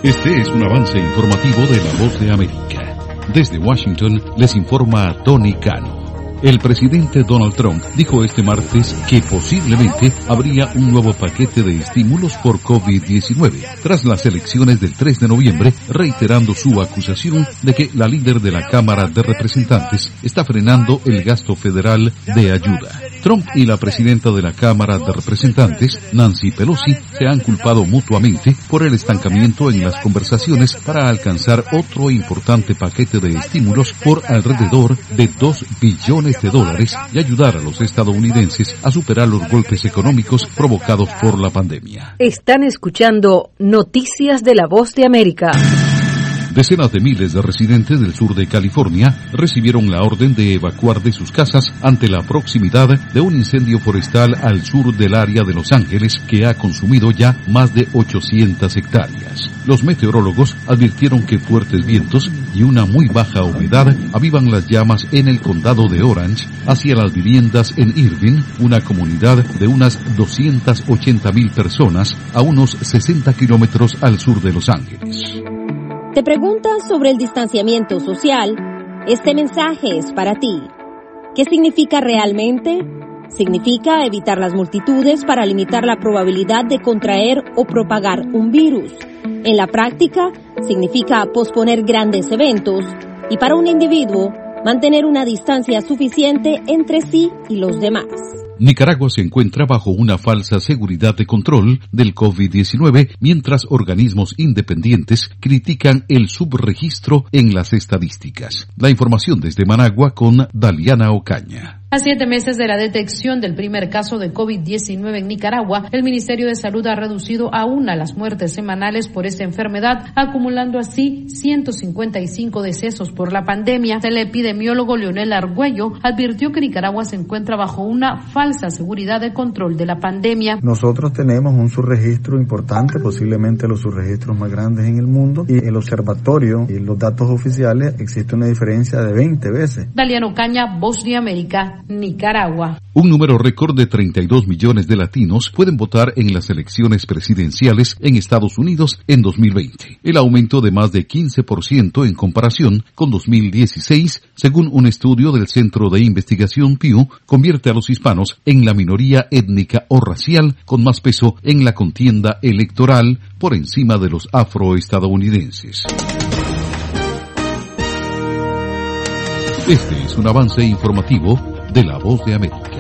Este es un avance informativo de La Voz de América. Desde Washington les informa Tony Cano. El presidente Donald Trump dijo este martes que posiblemente habría un nuevo paquete de estímulos por COVID-19 tras las elecciones del 3 de noviembre, reiterando su acusación de que la líder de la Cámara de Representantes está frenando el gasto federal de ayuda. Trump y la presidenta de la Cámara de Representantes, Nancy Pelosi, se han culpado mutuamente por el estancamiento en las conversaciones para alcanzar otro importante paquete de estímulos por alrededor de $2 billones y ayudar a los estadounidenses a superar los golpes económicos provocados por la pandemia. Están escuchando Noticias de La Voz de América. Decenas de miles de residentes del sur de California recibieron la orden de evacuar de sus casas ante la proximidad de un incendio forestal al sur del área de Los Ángeles que ha consumido ya más de 800 hectáreas. Los meteorólogos advirtieron que fuertes vientos y una muy baja humedad avivan las llamas en el condado de Orange hacia las viviendas en Irving, una comunidad de unas 280,000 personas a unos 60 kilómetros al sur de Los Ángeles. ¿Te preguntas sobre el distanciamiento social? Este mensaje es para ti. ¿Qué significa realmente? Significa evitar las multitudes para limitar la probabilidad de contraer o propagar un virus. En la práctica, significa posponer grandes eventos y para un individuo, mantener una distancia suficiente entre sí y los demás. Nicaragua se encuentra bajo una falsa seguridad de control del COVID-19, mientras organismos independientes critican el subregistro en las estadísticas. La información desde Managua con Daliana Ocaña. A 7 meses de la detección del primer caso de COVID-19 en Nicaragua, el Ministerio de Salud ha reducido a 1 las muertes semanales por esta enfermedad, acumulando así 155 decesos por la pandemia. El epidemiólogo Leonel Argüello advirtió que Nicaragua se encuentra bajo una falsa seguridad de control de la pandemia. Nosotros tenemos un subregistro importante, posiblemente los subregistros más grandes en el mundo, y el observatorio y los datos oficiales existe una diferencia de 20 veces. Daliana Ocaña, Voz de América, Nicaragua. Un número récord de 32 millones de latinos pueden votar en las elecciones presidenciales en Estados Unidos en 2020. El aumento de más de 15% en comparación con 2016, según un estudio del Centro de Investigación Pew, convierte a los hispanos en la minoría étnica o racial con más peso en la contienda electoral por encima de los afroestadounidenses. Este es un avance informativo de La Voz de América.